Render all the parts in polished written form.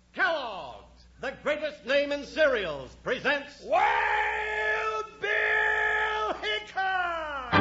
Kellogg's, the greatest name in cereals, presents Wild Bill Hickok!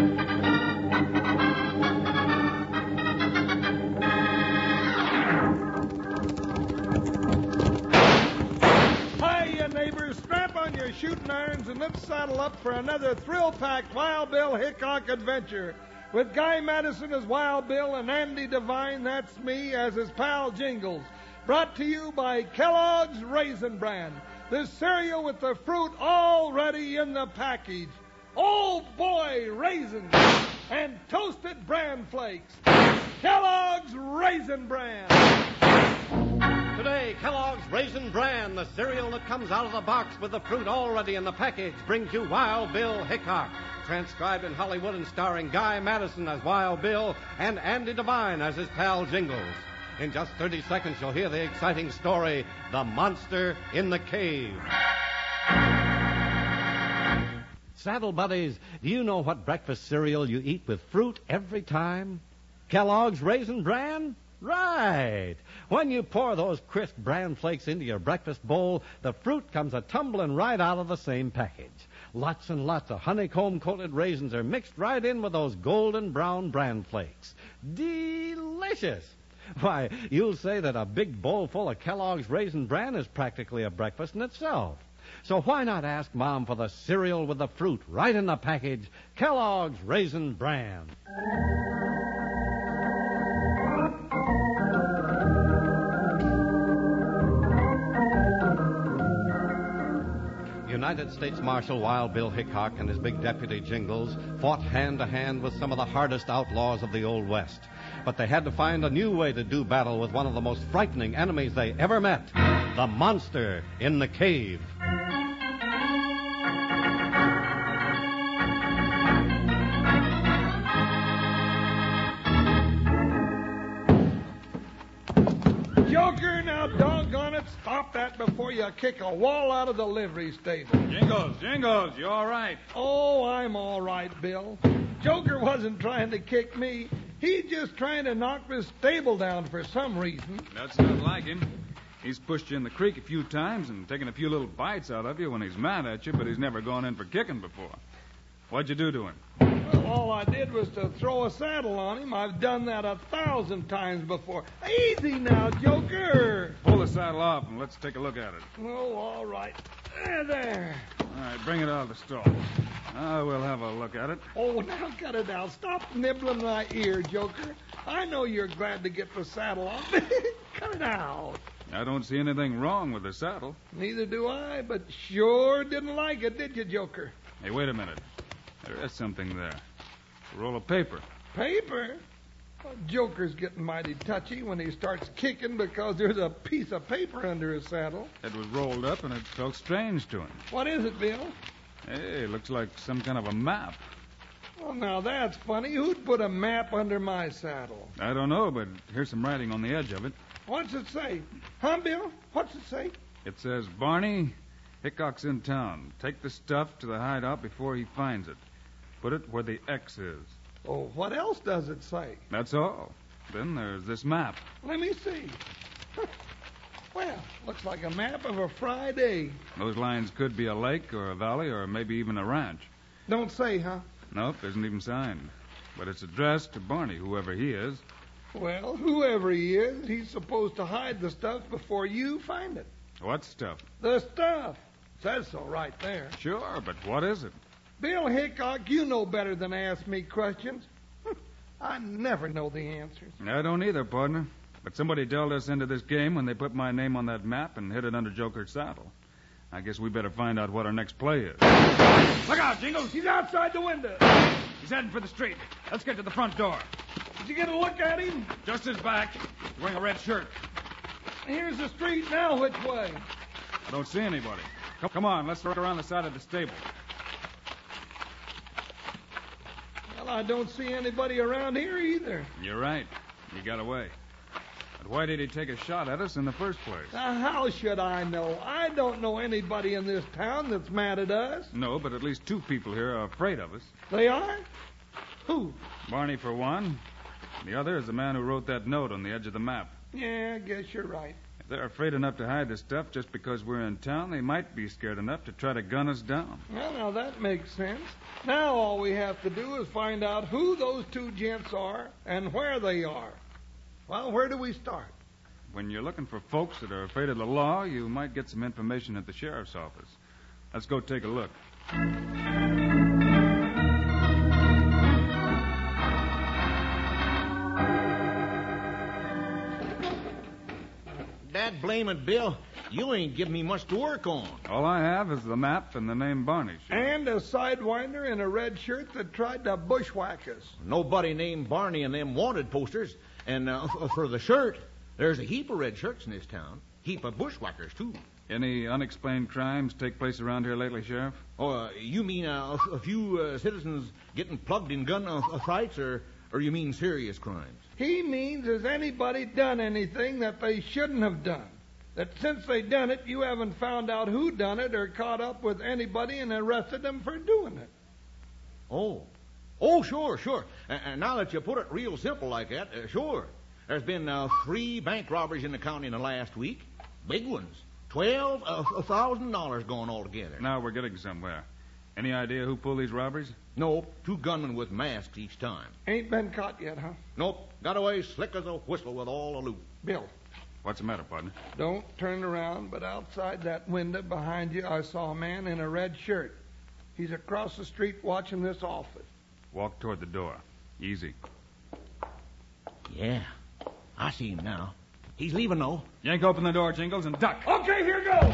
Hiya, neighbors. Strap on your shooting irons and let's saddle up for another thrill-packed Wild Bill Hickok adventure. With Guy Madison as Wild Bill and Andy Devine, that's me, as his pal Jingles. Brought to you by Kellogg's Raisin Bran, the cereal with the fruit already in the package. Oh, boy, raisins and toasted bran flakes. Kellogg's Raisin Bran. Today, Kellogg's Raisin Bran, the cereal that comes out of the box with the fruit already in the package, brings you Wild Bill Hickok, transcribed in Hollywood and starring Guy Madison as Wild Bill and Andy Devine as his pal Jingles. In just 30 seconds, you'll hear the exciting story, The Monster in the Cave. Saddle buddies, do you know what breakfast cereal you eat with fruit every time? Kellogg's Raisin Bran? Right. When you pour those crisp bran flakes into your breakfast bowl, the fruit comes a-tumbling right out of the same package. Lots and lots of honeycomb-coated raisins are mixed right in with those golden brown bran flakes. Delicious! Why, you'll say that a big bowl full of Kellogg's Raisin Bran is practically a breakfast in itself. So why not ask Mom for the cereal with the fruit right in the package, Kellogg's Raisin Bran? United States Marshal Wild Bill Hickok and his big deputy Jingles fought hand-to-hand with some of the hardest outlaws of the Old West. But they had to find a new way to do battle with one of the most frightening enemies they ever met, the monster in the cave. Joker, now doggone it, stop that before you kick a wall out of the livery stable. Jingles, you all right? Oh, I'm all right, Bill. Joker wasn't trying to kick me. He's just trying to knock this stable down for some reason. That's not like him. He's pushed you in the creek a few times and taken a few little bites out of you when he's mad at you, but he's never gone in for kicking before. What'd you do to him? Well, all I did was to throw a saddle on him. I've done that 1,000 times before. Easy now, Joker. Pull the saddle off and let's take a look at it. Oh, all right. There. All right, bring it out of the stall. We'll have a look at it. Oh, now cut it out. Stop nibbling my ear, Joker. I know you're glad to get the saddle off. Cut it out. I don't see anything wrong with the saddle. Neither do I, but sure didn't like it, did you, Joker? Hey, wait a minute. There is something there. A roll of paper. Paper? Well, Joker's getting mighty touchy when he starts kicking because there's a piece of paper under his saddle. It was rolled up and it felt strange to him. What is it, Bill? Hey, it looks like some kind of a map. Well, now that's funny. Who'd put a map under my saddle? I don't know, but here's some writing on the edge of it. What's it say? Huh, Bill? What's it say? It says, Barney, Hickok's in town. Take the stuff to the hideout before he finds it. Put it where the X is. Oh, what else does it say? That's all. Then there's this map. Let me see. Well, looks like a map of a fried egg. Those lines could be a lake or a valley or maybe even a ranch. Don't say, huh? Nope, isn't even signed. But it's addressed to Barney, whoever he is. Well, whoever he is, he's supposed to hide the stuff before you find it. What stuff? The stuff. Says so right there. Sure, but what is it? Bill Hickok, you know better than to ask me questions. I never know the answers. I don't either, partner. But somebody dealt us into this game when they put my name on that map and hid it under Joker's saddle. I guess we better find out what our next play is. Look out, Jingles. He's outside the window. He's heading for the street. Let's get to the front door. Did you get a look at him? Just his back. He's wearing a red shirt. Here's the street now. Which way? I don't see anybody. Come on, let's look around the side of the stable. Well, I don't see anybody around here either. You're right. He got away. But why did he take a shot at us in the first place? Now, how should I know? I don't know anybody in this town that's mad at us. No, but at least two people here are afraid of us. They are? Who? Barney, for one. The other is the man who wrote that note on the edge of the map. Yeah, I guess you're right. they're afraid enough to hide the stuff just because we're in town, they might be scared enough to try to gun us down. Well, now that makes sense. Now all we have to do is find out who those two gents are and where they are. Well, where do we start? When you're looking for folks that are afraid of the law, you might get some information at the sheriff's office. Let's go take a look. Dad blame it, Bill. You ain't giving me much to work on. All I have is the map and the name Barney. Sheriff. And a sidewinder in a red shirt that tried to bushwhack us. Nobody named Barney in them wanted posters. And for the shirt, there's a heap of red shirts in this town. Heap of bushwhackers, too. Any unexplained crimes take place around here lately, Sheriff? Oh, you mean a few citizens getting plugged in gun fights, or you mean serious crimes? He means, has anybody done anything that they shouldn't have done? That since they done it, you haven't found out who done it or caught up with anybody and arrested them for doing it. Oh, sure. And now that you put it real simple like that, sure. There's been 3 bank robberies in the county in the last week. Big ones. $12,000 going altogether. Now we're getting somewhere. Any idea who pulled these robberies? Nope. 2 gunmen with masks each time. Ain't been caught yet, huh? Nope. Got away slick as a whistle with all the loot. Bill, What's the matter, partner? don't turn around, but outside that window behind you, I saw a man in a red shirt. He's across the street watching this office. Walk toward the door. Easy. Yeah. I see him now. He's leaving, though. Yank open the door, Jingles, and duck. Okay, here goes.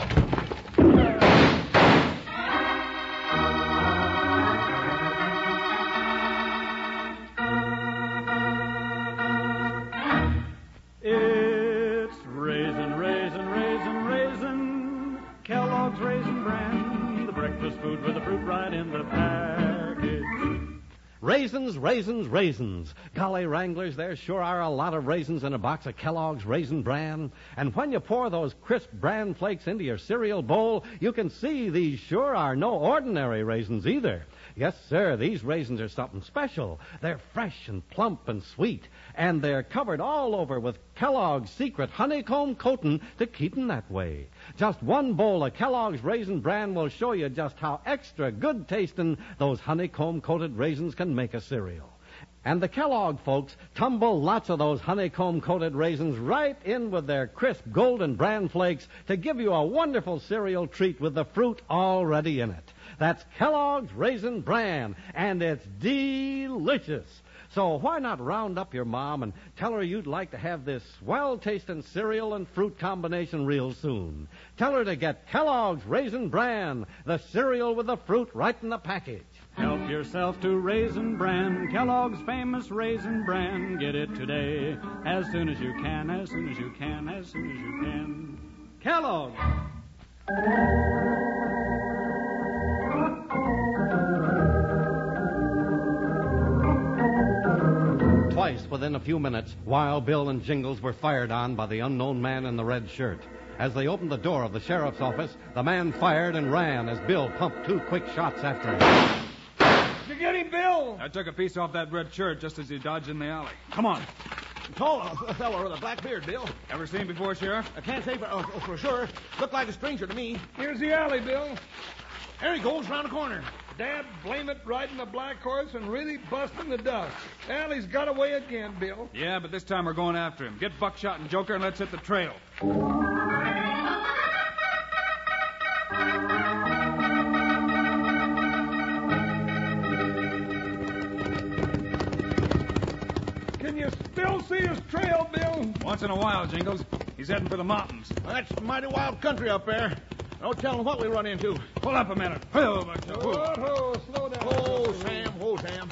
It's raisin. Kellogg's Raisin Bran, the breakfast food with the fruit right in the package. Raisins. Golly, Wranglers, there sure are a lot of raisins in a box of Kellogg's Raisin Bran. And when you pour those crisp bran flakes into your cereal bowl, you can see these sure are no ordinary raisins either. Yes, sir, these raisins are something special. They're fresh and plump and sweet, and they're covered all over with Kellogg's secret honeycomb coating to keep them that way. Just one bowl of Kellogg's Raisin Bran will show you just how extra good tasting those honeycomb-coated raisins can make a cereal. And the Kellogg folks tumble lots of those honeycomb-coated raisins right in with their crisp golden bran flakes to give you a wonderful cereal treat with the fruit already in it. That's Kellogg's Raisin Bran, and it's delicious. So why not round up your mom and tell her you'd like to have this well-tasting cereal and fruit combination real soon. Tell her to get Kellogg's Raisin Bran, the cereal with the fruit right in the package. Help yourself to Raisin Bran, Kellogg's famous Raisin Bran. Get it today, as soon as you can. Kellogg's. Twice within a few minutes, Wild Bill and Jingles were fired on by the unknown man in the red shirt. As they opened the door of the sheriff's office, the man fired and ran as Bill pumped 2 quick shots after him. Did you get him, Bill? I took a piece off that red shirt just as he dodged in the alley. Come on. Tall fellow with a black beard, Bill. Ever seen before, Sheriff? I can't say for sure. Looked like a stranger to me. Here's the alley, Bill. There he goes around the corner. Dad blame it, riding a black horse and really busting the dust. Alley's got away again, Bill. Yeah, but this time we're going after him. Get Buckshot and Joker and let's hit the trail. Can you still see his trail, Bill? Once in a while, Jingles. He's heading for the mountains. Well, that's mighty wild country up there. No telling what we run into. Pull up a minute. Whoa, Buckshot. Whoa. Whoa, slow down. Oh, Sam.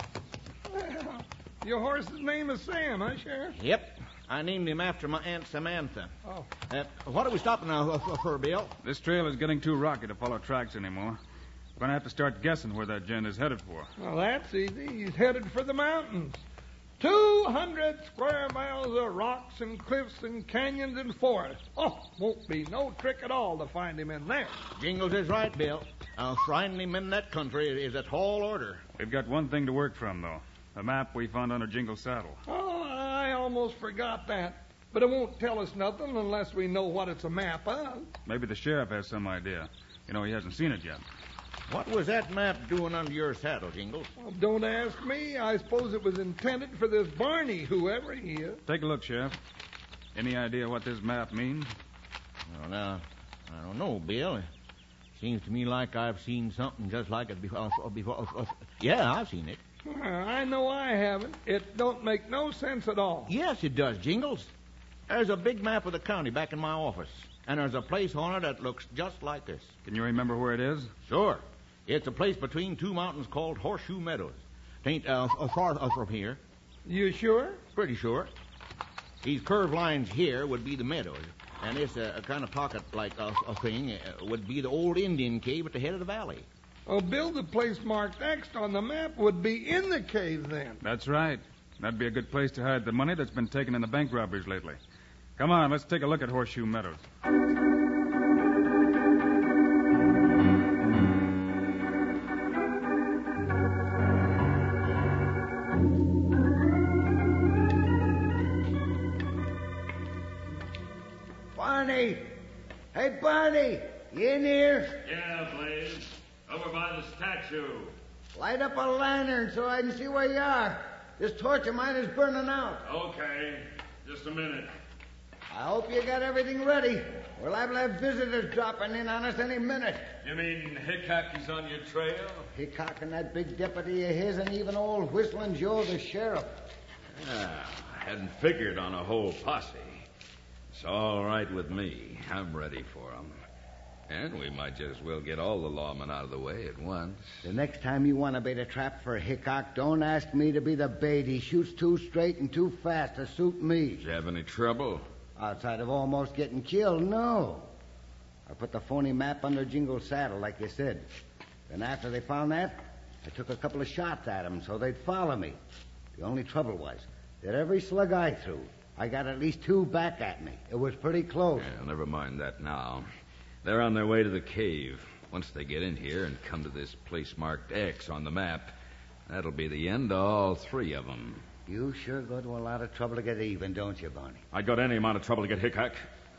Your horse's name is Sam, huh, Sheriff? Yep. I named him after my Aunt Samantha. Oh. What are we stopping now for, Bill? This trail is getting too rocky to follow tracks anymore. We're going to have to start guessing where that gent is headed for. Well, that's easy. He's headed for the mountains. 200 square miles of rocks and cliffs and canyons and forests. Oh, won't be no trick at all to find him in there. Jingles is right, Bill. Finding him in that country is a tall order. We've got one thing to work from, though. The map we found under Jingle's saddle. Oh, I almost forgot that. But it won't tell us nothing unless we know what it's a map of. Maybe the sheriff has some idea. You know, he hasn't seen it yet. What was that map doing under your saddle, Jingles? Well, don't ask me. I suppose it was intended for this Barney, whoever he is. Take a look, Sheriff. Any idea what this map means? Well, now, I don't know, Bill. It seems to me like I've seen something just like it before. Yeah, I've seen it. I know I haven't. It don't make no sense at all. Yes, it does, Jingles. There's a big map of the county back in my office, and there's a place on it that looks just like this. Can you remember where it is? Sure. It's a place between two mountains called Horseshoe Meadows. It ain't far from here. You sure? Pretty sure. These curved lines here would be the meadows, and this kind of pocket-like thing would be the old Indian cave at the head of the valley. Oh, Bill, the place marked X on the map would be in the cave then. That's right. That'd be a good place to hide the money that's been taken in the bank robberies lately. Come on, let's take a look at Horseshoe Meadows. Barney! Hey, Barney! You in here? Yeah, Blaze. Over by the statue. Light up a lantern so I can see where you are. This torch of mine is burning out. Okay. Just a minute. I hope you got everything ready. We're liable to have visitors dropping in on us any minute. You mean Hickok is on your trail? Hickok and that big deputy of his, and even old Whistling Joe, the sheriff. I hadn't figured on a whole posse. It's all right with me. I'm ready for 'em. And we might just as well get all the lawmen out of the way at once. The next time you want to bait a trap for Hickok, don't ask me to be the bait. He shoots too straight and too fast to suit me. Did you have any trouble? Outside of almost getting killed, no. I put the phony map under Jingle's saddle, like you said. Then after they found that, I took a couple of shots at them so they'd follow me. The only trouble was that every slug I threw, I got at least two back at me. It was pretty close. Yeah, never mind that now. They're on their way to the cave. Once they get in here and come to this place marked X on the map, that'll be the end of all three of them. You sure go to a lot of trouble to get even, don't you, Barney? I'd go to any amount of trouble to get Hickok.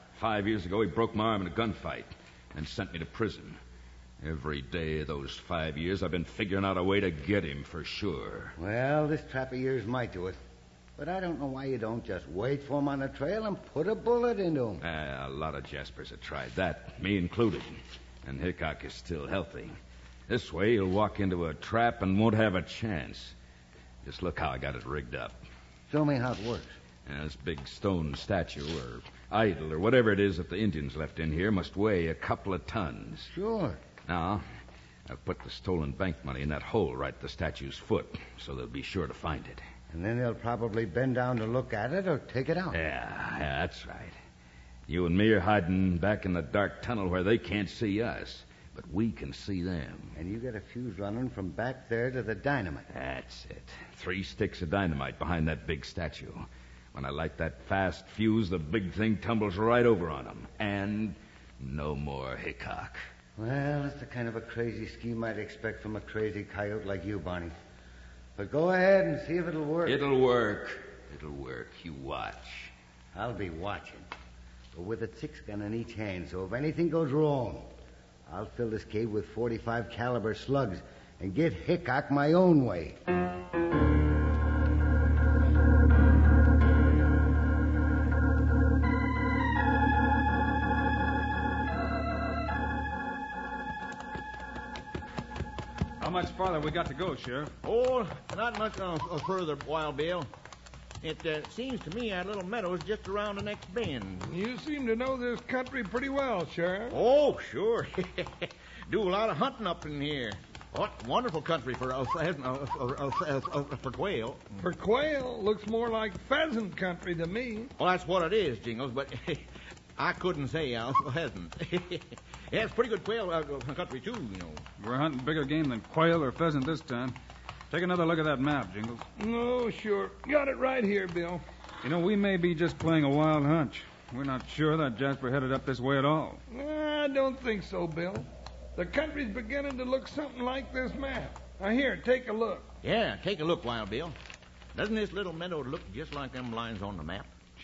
5 years ago, he broke my arm in a gunfight and sent me to prison. Every day of those 5 years, I've been figuring out a way to get him for sure. Well, this trap of yours might do it. But I don't know why you don't just wait for him on the trail and put a bullet into him. A lot of Jaspers have tried that, me included. And Hickok is still healthy. This way, he'll walk into a trap and won't have a chance. Just look how I got it rigged up. Show me how it works. This big stone statue, or idol, or whatever it is that the Indians left in here, must weigh a couple of tons. Sure. Now, I've put the stolen bank money in that hole right at the statue's foot, so they'll be sure to find it. And then they'll probably bend down to look at it or take it out. Yeah, that's right. You and me are hiding back in the dark tunnel where they can't see us, but we can see them. And you got a fuse running from back there to the dynamite. That's it. 3 sticks of dynamite behind that big statue. When I light that fast fuse, the big thing tumbles right over on them. And no more Hickok. Well, that's the kind of a crazy scheme I'd expect from a crazy coyote like you, Barney. But go ahead and see if it'll work. It'll work. It'll work. You watch. I'll be watching. But with a 6-gun in each hand, so if anything goes wrong, I'll fill this cave with 45 caliber slugs and get Hickok my own way. How much farther we got to go, Sheriff? Oh, not much further, Wild Bill. It seems to me that little meadow's just around the next bend. You seem to know this country pretty well, Sheriff. Oh, sure. Do a lot of hunting up in here. What wonderful country for quail. For quail, looks more like pheasant country to me. Well, that's what it is, Jingles, but I couldn't say pheasant. Yeah, it's pretty good quail country, too, you know. We're hunting bigger game than quail or pheasant this time. Take another look at that map, Jingles. No, sure. Got it right here, Bill. You know, we may be just playing a wild hunch. We're not sure that Jasper headed up this way at all. I don't think so, Bill. The country's beginning to look something like this map. Now, here, take a look. Yeah, take a look, Wild Bill. Doesn't this little meadow look just like them lines on the map?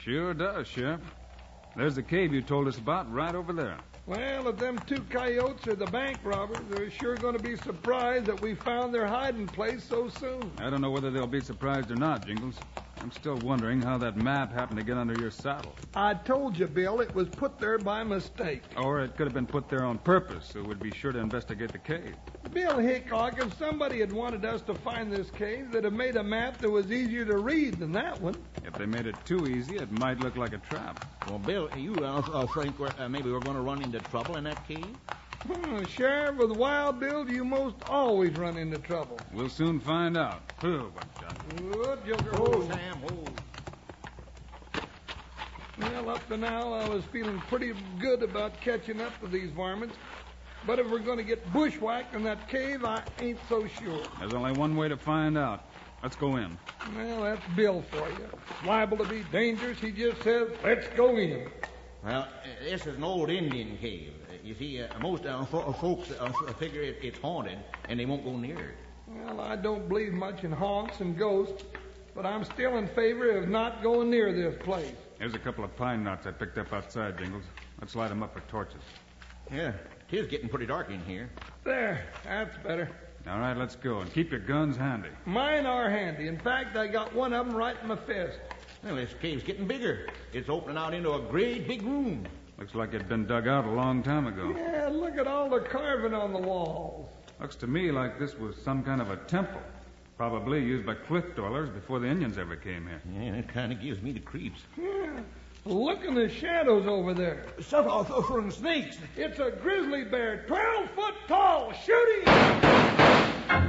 Sure does, Sheriff. There's the cave you told us about right over there. Well, if them two coyotes are the bank robbers, they're sure going to be surprised that we found their hiding place so soon. I don't know whether they'll be surprised or not, Jingles. I'm still wondering how that map happened to get under your saddle. I told you, Bill, it was put there by mistake. Or it could have been put there on purpose, so we'd be sure to investigate the cave. Bill Hickok, if somebody had wanted us to find this cave, they'd have made a map that was easier to read than that one. If they made it too easy, it might look like a trap. Well, Bill, you think maybe we're going to run into trouble in that cave? Sheriff, with Wild Bill, you most always run into trouble. We'll soon find out. Oh, Buckshot. Good, Joker. Oh, Sam, oh. Well, up to now, I was feeling pretty good about catching up to these varmints. But if we're going to get bushwhacked in that cave, I ain't so sure. There's only one way to find out. Let's go in. Well, that's Bill for you. It's liable to be dangerous. He just says, let's go in. Well, this is an old Indian cave. You see, most folks figure it's haunted, and they won't go near it. Well, I don't believe much in haunts and ghosts, but I'm still in favor of not going near this place. There's a couple of pine knots I picked up outside, Jingles. Let's light them up with torches. Yeah, it is getting pretty dark in here. There, that's better. All right, let's go. And keep your guns handy. Mine are handy. In fact, I got one of them right in my fist. Well, this cave's getting bigger. It's opening out into a great big room. Looks like it'd been dug out a long time ago. Yeah, look at all the carving on the walls. Looks to me like this was some kind of a temple. Probably used by cliff dwellers before the Indians ever came here. Yeah, it kind of gives me the creeps. Yeah. Look in the shadows over there. Suffering snakes. It's a grizzly bear, 12 foot tall. Shoot him!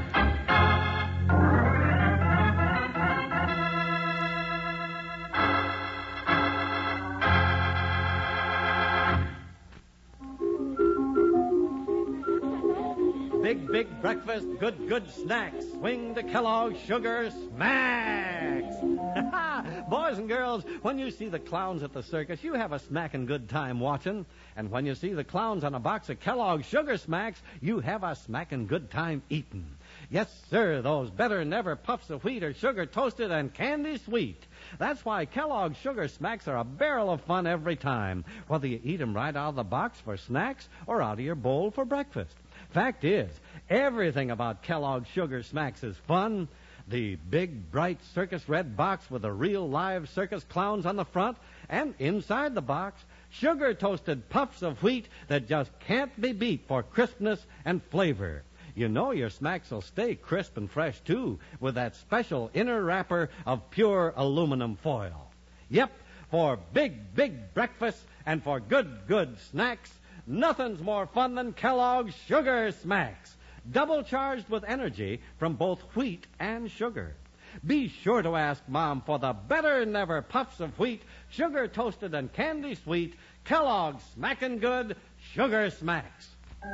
Big breakfast, good snacks. Swing to Kellogg's Sugar Smacks. Boys and girls, when you see the clowns at the circus, you have a smacking good time watching. And when you see the clowns on a box of Kellogg's Sugar Smacks, you have a smacking good time eating. Yes, sir, those better-than-ever puffs of wheat are sugar toasted and candy sweet. That's why Kellogg's Sugar Smacks are a barrel of fun every time, whether you eat them right out of the box for snacks or out of your bowl for breakfast. Fact is, everything about Kellogg's Sugar Smacks is fun. The big, bright circus red box with the real live circus clowns on the front, and inside the box, sugar-toasted puffs of wheat that just can't be beat for crispness and flavor. You know your smacks will stay crisp and fresh, too, with that special inner wrapper of pure aluminum foil. Yep, for big breakfast and for good snacks, nothing's more fun than Kellogg's Sugar Smacks, double charged with energy from both wheat and sugar. Be sure to ask Mom for the better-than-ever puffs of wheat, sugar-toasted and candy sweet, Kellogg's Smackin' Good Sugar Smacks.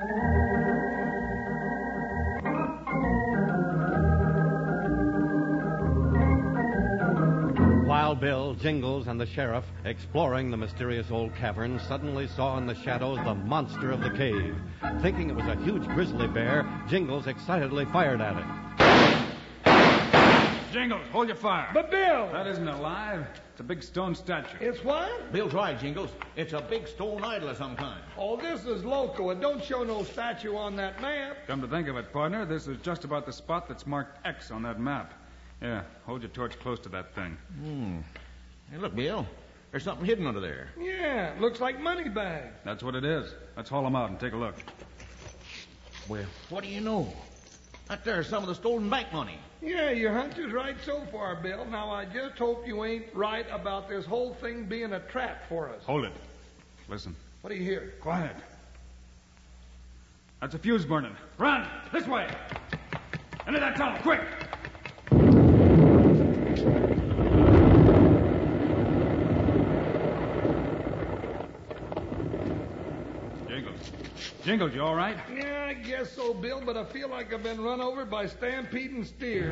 Wild Bill, Jingles, and the sheriff, exploring the mysterious old cavern, suddenly saw in the shadows the monster of the cave. Thinking it was a huge grizzly bear, Jingles excitedly fired at it. Jingles, hold your fire. But, Bill! That isn't alive. It's a big stone statue. It's what? Bill's right, Jingles. It's a big stone idol of some kind. Oh, this is local. It don't show no statue on that map. Come to think of it, partner, this is just about the spot that's marked X on that map. Yeah, hold your torch close to that thing. Hey, look, Bill. There's something hidden under there. Yeah, it looks like money bags. That's what it is. Let's haul them out and take a look. Well, what do you know? That there's some of the stolen bank money. Yeah, your hunch is right so far, Bill. Now, I just hope you ain't right about this whole thing being a trap for us. Hold it. Listen. What do you hear? Quiet. That's a fuse burning. Run! This way! Into that tunnel, quick! Jingles, you all right? Yeah, I guess so, Bill, but I feel like I've been run over by stampeding steers.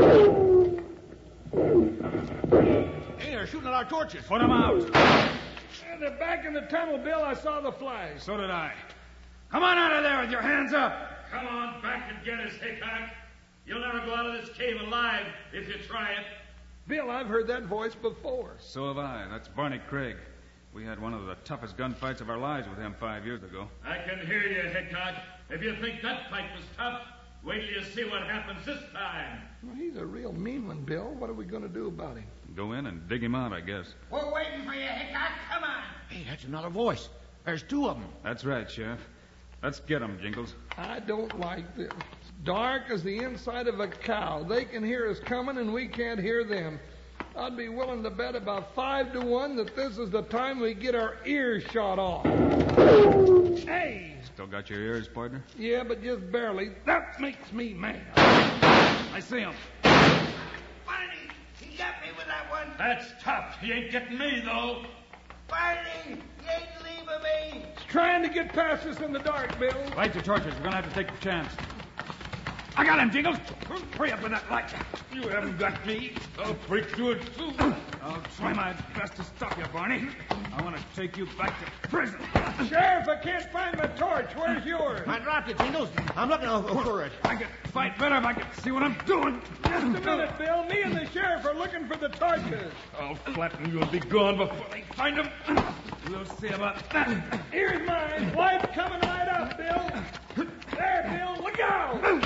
Hey, they're shooting at our torches. Put them out. And they're back in the tunnel, Bill. I saw the flash. So did I. Come on out of there with your hands up! Come on back and get us, Hickok. You'll never go out of this cave alive if you try it. Bill, I've heard that voice before. So have I. That's Barney Craig. We had one of the toughest gunfights of our lives with him 5 years ago. I can hear you, Hickok. If you think that fight was tough, wait till you see what happens this time. Well, he's a real mean one, Bill. What are we going to do about him? Go in and dig him out, I guess. We're waiting for you, Hickok. Come on. Hey, that's another voice. There's two of them. That's right, Sheriff. Let's get him, Jingles. I don't like this. It's dark as the inside of a cow. They can hear us coming, and we can't hear them. I'd be willing to bet about 5 to 1 that this is the time we get our ears shot off. Hey! Still got your ears, partner? Yeah, but just barely. That makes me mad. I see him. Barney, he got me with that one. That's tough. He ain't getting me, though. Barney, you ain't leaving me. He's trying to get past us in the dark, Bill. Light your torches. We're going to have to take the chance. I got him, Jingles. Hurry up with that light. You haven't got me. I'll break through it soon. I'll try my best to stop you, Barney. I want to take you back to prison. Sheriff, I can't find my torch. Where's yours? I dropped it, Jingles. I'm looking for it. I could fight better if I could see what I'm doing. Just a minute, Bill. Me and the sheriff are looking for the torches. I'll flatten you and be gone before they find them. We'll see about that. Here's mine. Light's coming right up, Bill. There, Bill. Look out.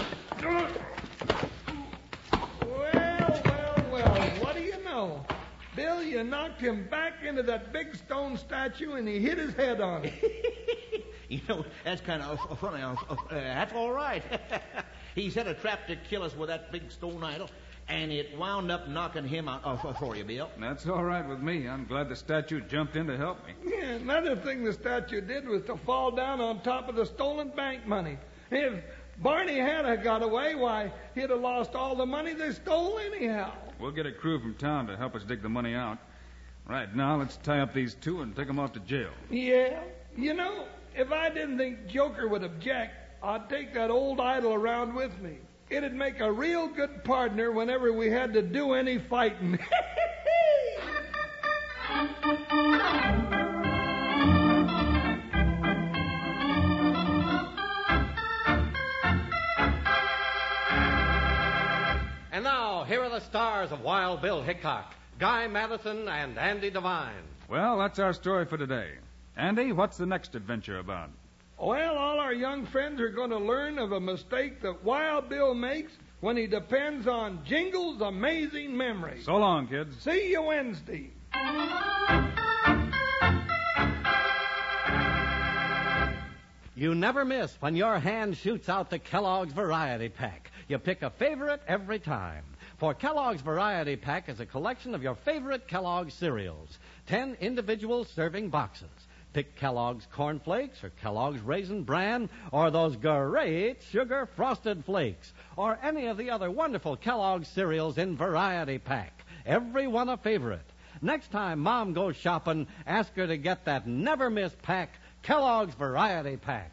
Well, what do you know? Bill, you knocked him back into that big stone statue and he hit his head on it. You know, that's kind of funny. That's all right. He set a trap to kill us with that big stone idol, and it wound up knocking him out for you, Bill. That's all right with me. I'm glad the statue jumped in to help me. Yeah, another thing the statue did was to fall down on top of the stolen bank money. If Barney had got away, why, he'd have lost all the money they stole anyhow. We'll get a crew from town to help us dig the money out. Right now, let's tie up these two and take them off to jail. Yeah? You know, if I didn't think Joker would object, I'd take that old idol around with me. It'd make a real good partner whenever we had to do any fighting. And now, here are the stars of Wild Bill Hickok, Guy Madison and Andy Devine. Well, that's our story for today. Andy, what's the next adventure about? Well, all our young friends are going to learn of a mistake that Wild Bill makes when he depends on Jingle's amazing memory. So long, kids. See you Wednesday. You never miss when your hand shoots out the Kellogg's Variety Pack. You pick a favorite every time. For Kellogg's Variety Pack is a collection of your favorite Kellogg's cereals. 10 individual serving boxes. Pick Kellogg's Corn Flakes or Kellogg's Raisin Bran or those great sugar frosted flakes or any of the other wonderful Kellogg's cereals in Variety Pack. Every one a favorite. Next time Mom goes shopping, ask her to get that never-miss pack, Kellogg's Variety Pack.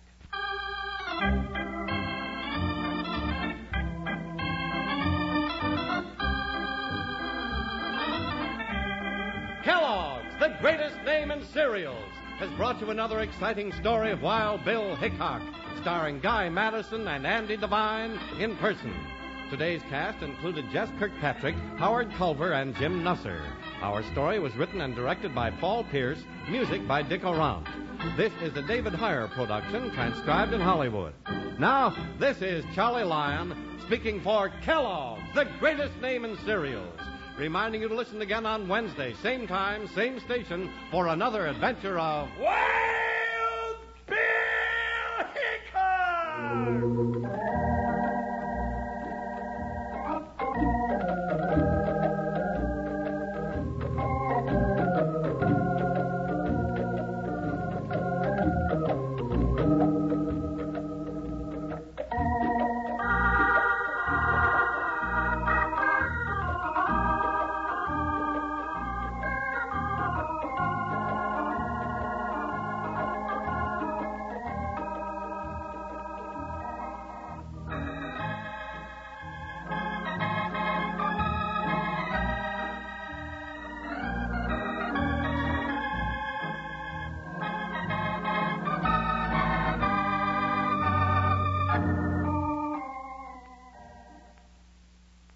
Kellogg's, the greatest name in cereals, has brought you another exciting story of Wild Bill Hickok, starring Guy Madison and Andy Devine in person. Today's cast included Jess Kirkpatrick, Howard Culver, and Jim Nusser. Our story was written and directed by Paul Pierce, music by Dick Orant. This is a David Heyer production, transcribed in Hollywood. Now, this is Charlie Lyon speaking for Kellogg's, the greatest name in cereals, reminding you to listen again on Wednesday, same time, same station, for another adventure of... Way